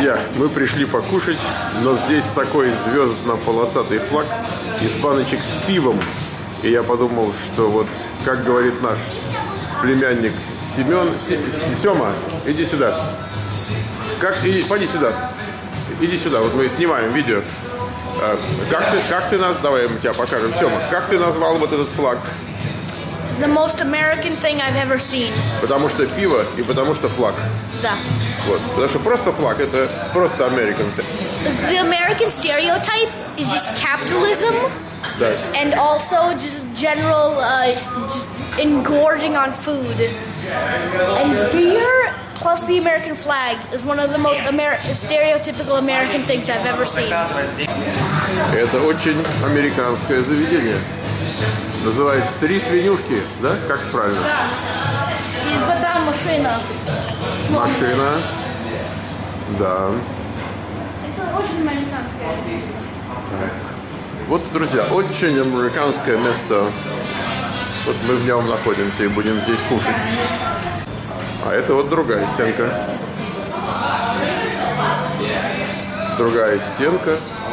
Друзья, мы пришли покушать, но здесь такой звездно-полосатый флаг из баночек с пивом. И я подумал, что вот, как говорит наш племянник Сема, иди сюда. Пойди сюда. Иди сюда, вот мы снимаем видео. Как ты нас, давай мы тебя покажем, Сема, как ты назвал вот этот флаг? The most American thing I've ever seen. Потому что пиво и потому что флаг. Да. Вот, потому что просто флаг, это просто American. The American stereotype is just capitalism. Да. And also just general just engorging on food. And beer plus the American flag is one of the most stereotypical American things I've ever seen. Это очень американское заведение. Называется «Три свинюшки», да? Как правильно? Да. И вода, машина. Машина. Да. Это очень американское. Вот, друзья, очень американское место. Вот мы в нем находимся и будем здесь кушать. А это вот другая стенка. Другая стенка.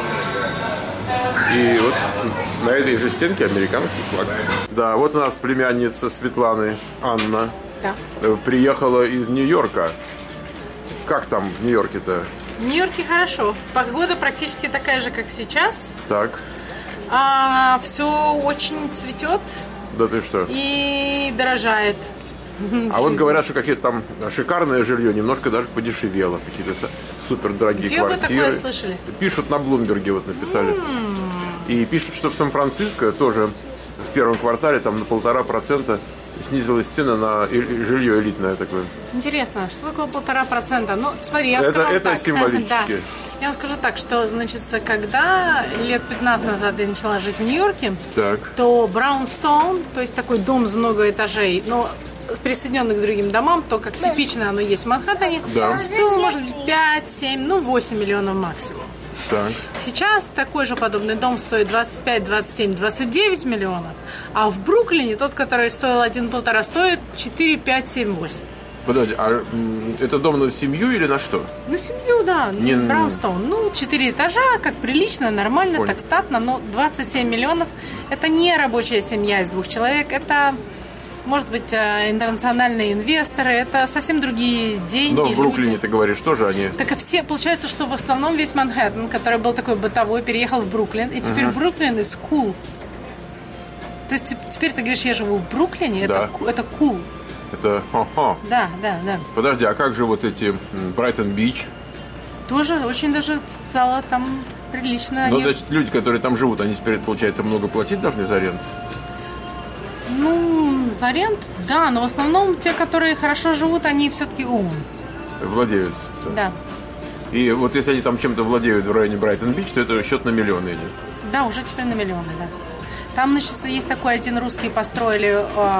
И вот на этой же стенке американский флаг. Да, вот у нас племянница Светланы, Анна. Да. Приехала из Нью-Йорка. Как там в Нью-Йорке-то? В Нью-Йорке хорошо. Погода практически такая же, как сейчас. Так. Все очень цветет. Да ты что? И дорожает. А вот говорят, что какие-то там шикарное жилье немножко даже подешевело. Какие-то супер дорогие Где квартиры. вы такое слышали? Пишут на Блумберге, вот написали. И пишут, что в Сан-Франциско тоже в первом квартале там на 1,5% снизилась цена на жилье элитное такое. Интересно, что такое 1,5%? Ну, смотри, я это, скажу это так. символически. Да. Я вам скажу так, что, значит, когда лет 15 назад я начала жить в Нью-Йорке, так. то Браунстоун, то есть такой дом с много этажей, но присоединенных к другим домам, то, как типично оно есть в Манхэттене, да. стоил, может быть, 5, 7, 8 миллионов максимум. Так. Сейчас такой же подобный дом стоит 25, 27, 29 миллионов, а в Бруклине тот, который стоил 1,5, стоит 4, 5, 7, 8. Подожди, а это дом на семью или на что? На семью, да, Браунстоун. 4 этажа, как прилично, нормально, Понял. так статно, но 27 миллионов – это не рабочая семья из 2 человек, это, может быть, интернациональные инвесторы, это совсем другие деньги. Но в Бруклине, люди. ты говоришь, тоже они... Так и все, получается, что в основном весь Манхэттен, который был такой бытовой, переехал в Бруклин, и теперь Бруклин is cool. То есть теперь ты говоришь, я живу в Бруклине, да. это cool. Это хо-хо. Да. Подожди, а как же вот эти Брайтон-Бич? Тоже очень даже стало там прилично. Ну, значит, люди, которые там живут, они теперь, получается, много платить должны за аренду? Ну, за рент, да, но в основном те, которые хорошо живут, они все-таки Владеют. Да. И вот если они там чем-то владеют в районе Брайтон-Бич, то это счет на миллионы идет. Да, уже теперь на миллионы, да. Там, значит, есть такой один русский, построили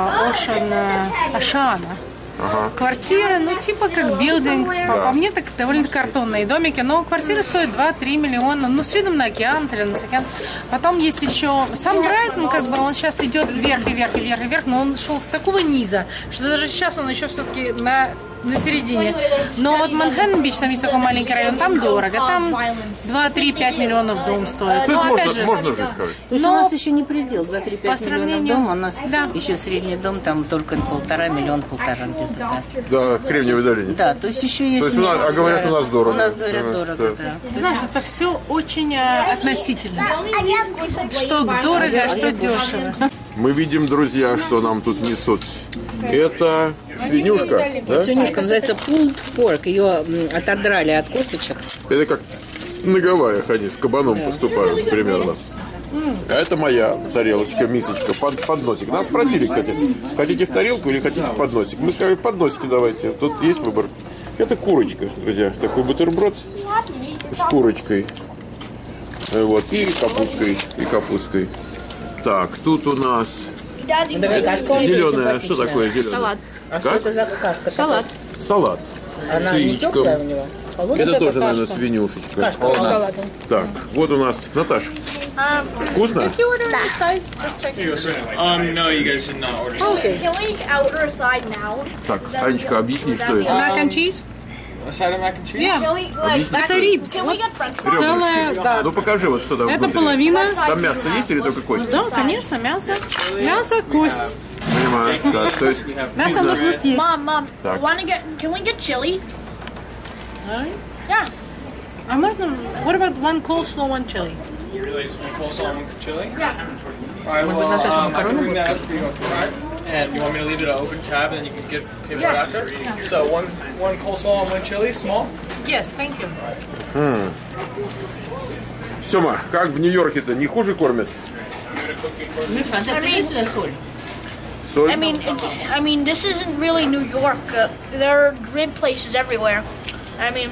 Ашана. Ага. Квартиры, типа как билдинг. По мне, так довольно картонные домики, но квартиры стоят 2-3 миллиона, с видом на океан, на океан. Потом есть еще сам Брайтон, он сейчас идет вверх, но он шел с такого низа, что даже сейчас он еще все-таки на середине. Но вот Манхэттен-Бич, там есть такой маленький район, там дорого, там 2-3-5 миллионов дом стоит. Ну, опять же, можно жить, короче. То есть у нас еще не предел, 2-3-5 миллионов дом, у нас да. еще средний дом, там только 1,5 миллиона, 1,5 где-то, да. Да, в Кремниевой долине. Да, то есть еще есть... То есть а говорят, у нас дорого. У нас говорят дорого, да. Ты знаешь, это все очень относительно. Что дорого, а что дешево. Мы видим, друзья, что нам тут несут. Это свинюшка, да? Свинюшка называется pulled pork, ее отодрали от косточек. Это как на Гавайях они с кабаном поступают примерно. А это моя тарелочка, мисочка, подносик. Нас спросили, кстати, хотите в тарелку или хотите в подносик? Мы сказали, подносики давайте, тут есть выбор. Это курочка, друзья, такой бутерброд с курочкой. Вот, и капусткой. Так, тут у нас зеленая, что такое зеленая? Салат. А что это за кашка? Салат. Она с не яичком. теплая у него? А вот Это тоже, кашка. наверное, свинюшечка. Кашка с салатом. Так, вот у нас, Наташ, вкусно? No, you guys did not order. Can we order a side now? Так, Анечка, объясни, что это. Mac and cheese? A side of mac and cheese? Yeah. Can we, like, Это рибс. Can we get french fries? Ребрышки. Целая, да. Ну покажи, вот что там Это внутри. половина. Там мясо есть или только кость? Да, конечно, мясо. Мясо, кость. Понимаю, да. То есть Мясо нужно съесть. Mom, Так. can we get chili? Ай. Yeah. А можно, what about one coleslaw, one chili? You really just want coleslaw and chili? Yeah. All right, well, Наташа, I макароны can bring будут? that up for you up front. And you want me to leave it an open tab and then you can get pay Yeah. that after? So one coleslaw and one chili, small? Yes, thank you. Сёма, как в Нью-Йорке-то? Не хуже кормят? Миша, ты принеси сюда соль? Соль? I mean, this isn't really New York. There are rib places everywhere. I mean,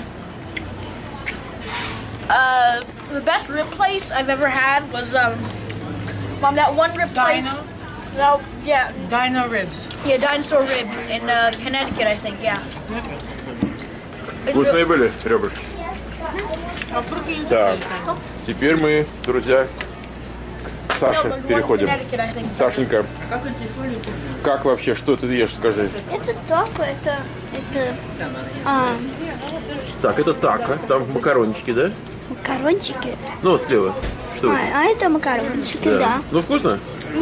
the best rib place I've ever had was Mom, that one rib place. Dino? No, yeah, Dino ribs. yeah, Dinosaur Ribs in Connecticut, I think. Yeah. It's Вкусные были ребрышки? Так, теперь мы, друзья, к Саше No, but переходим. Connecticut, I think. Сашенька, Как эти соли? как вообще, что ты ешь, скажи? Это тако, это Так, это тако, там макарончики, да? макарончики. Ну вот слева. Что это? А это макарончики, да. Ну вкусно?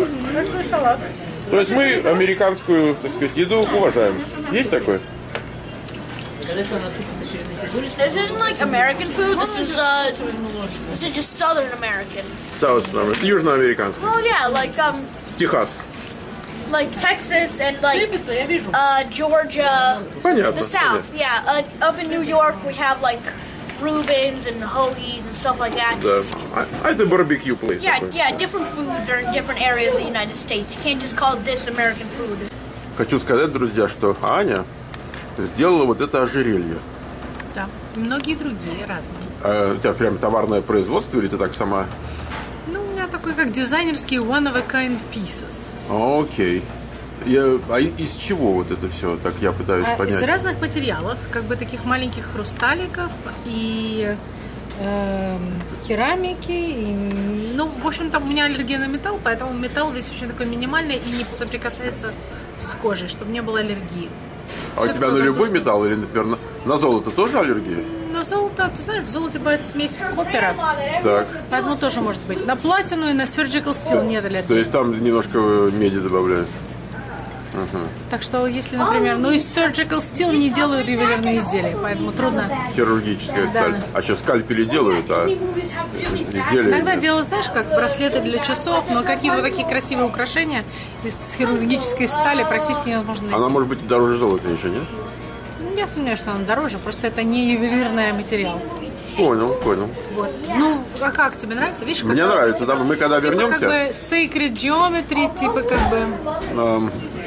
То есть мы американскую, так сказать, еду уважаем. Есть такое? Когда что, насыпаться через эти дырочки? This isn't like American food. This is just Southern American. Саус, южноамериканскую. Well, yeah, Техас. like Texas and like Я вижу. Georgia, Понятно. the South. Yeah, up in New York we have like Reubens and Hoagies and stuff like that. Да. А это барбекю плейс Yeah, такой. yeah, different foods are in different areas of the United States. You can't just call this American food. Хочу сказать, друзья, что Аня сделала вот это ожерелье. Да. И многие другие разные. У тебя прям товарное производство или ты так сама? Ну, у меня такой как дизайнерский one of a kind pieces. Окей. А из чего вот это все? Так я пытаюсь Из понять. разных материалов, как бы таких маленьких хрусталиков и керамики. И, ну, в общем-то, у меня аллергия на металл, поэтому металл здесь очень такой минимальный и не соприкасается с кожей, чтобы не было аллергии. А у Всё тебя на такое любой воздушное. металл или, например, на золото тоже аллергия? На золото, ты знаешь, в золоте бывает смесь копера, Так. поэтому тоже может быть. На платину и на surgical steel нет аллергии. То есть там немножко меди добавляют. Так что, если, например, из surgical steel не делают ювелирные изделия, поэтому трудно. Хирургическая сталь. А сейчас скальпели делают, а изделия Иногда нет. делают, знаешь, как браслеты для часов, но какие-то такие красивые украшения из хирургической стали практически невозможно найти. Она может быть дороже золота еще, нет? Я сомневаюсь, что она дороже, просто это не ювелирный материал. Понял. Вот. Ну, а как тебе нравится? Видишь, Мне как нравится, да, мы когда типа вернемся, как бы sacred geometry, типа как бы...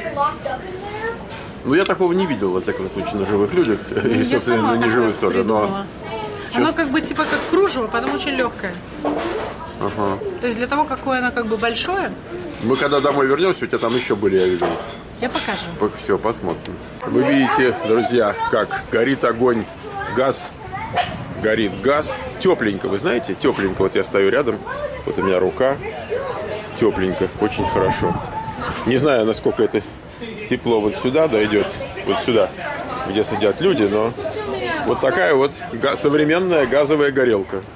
ну я такого не видел, во всяком случае, на живых людях, и, Я собственно, сама на такое неживых тоже, придумала. но... Оно как бы типа как кружево, потом очень легкое. Ага. То есть для того, какое оно как бы большое, Мы когда домой вернемся, у тебя там еще были, я видел. я покажу. Все, посмотрим. Вы видите, друзья, как горит огонь, газ, горит газ. Тепленько, вы знаете, тепленько. Вот я стою рядом, вот у меня рука, тепленько, очень хорошо. Не знаю, насколько это тепло вот сюда дойдет, вот сюда, где сидят люди, но вот такая вот современная газовая горелка.